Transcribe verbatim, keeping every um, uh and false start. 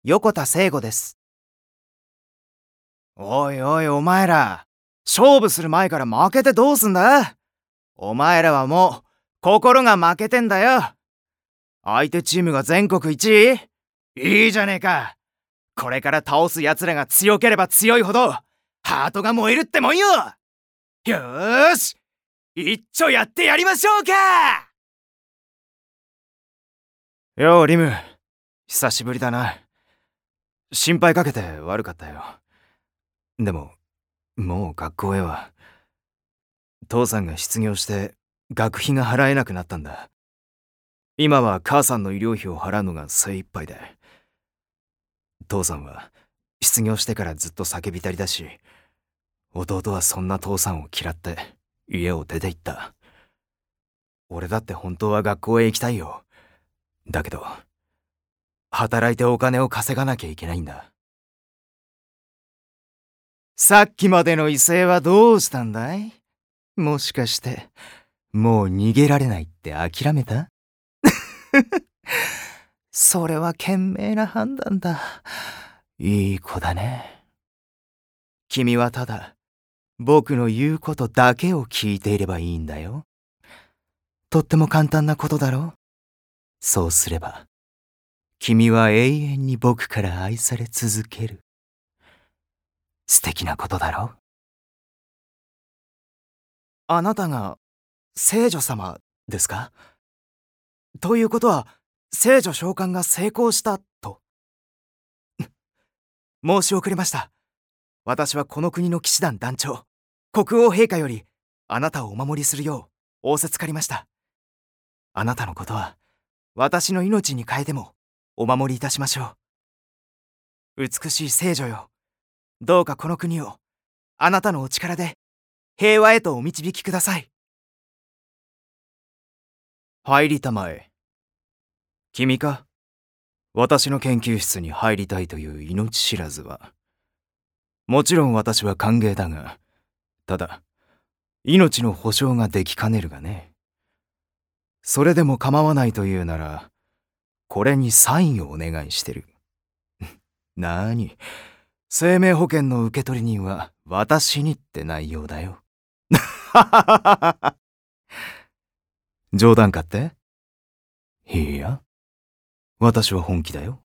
横田聖吾です。おいおいお前ら、勝負する前から負けてどうすんだ？お前らはもう心が負けてんだよ。相手チームが全国一位？いいじゃねえか。これから倒す奴らが強ければ強いほどハートが燃えるってもんよ。よーし、一丁やってやりましょうか。ようリム、久しぶりだな。心配かけて悪かったよ。でももう学校へは。父さんが失業して学費が払えなくなったんだ。今は母さんの医療費を払うのが精一杯で。父さんは失業してからずっと酒浸りだし、弟はそんな父さんを嫌って家を出て行った。俺だって本当は学校へ行きたいよ。だけど働いてお金を稼がなきゃいけないんだ。さっきまでの威勢はどうしたんだい？もしかしてもう逃げられないって諦めた？それは賢明な判断だ。いい子だね。君はただ僕の言うことだけを聞いていればいいんだよ。とっても簡単なことだろ。そうすれば君は永遠に僕から愛され続ける。素敵なことだろ。あなたが聖女様ですか？ということは聖女召喚が成功したと？申し遅れました。私はこの国の騎士団団長、国王陛下よりあなたをお守りするよう仰せつかりました。あなたのことは私の命に代えてもお守りいたしましょう。美しい聖女よ、どうかこの国をあなたのお力で平和へとお導きください。入りたまえ。君か？私の研究室に入りたいという命知らずは。もちろん私は歓迎だが、ただ命の保証ができかねるがね。それでも構わないというなら、これにサインをお願いしてる。なーに、生命保険の受取人は私にって内容だよ。冗談かって？いいや、私は本気だよ。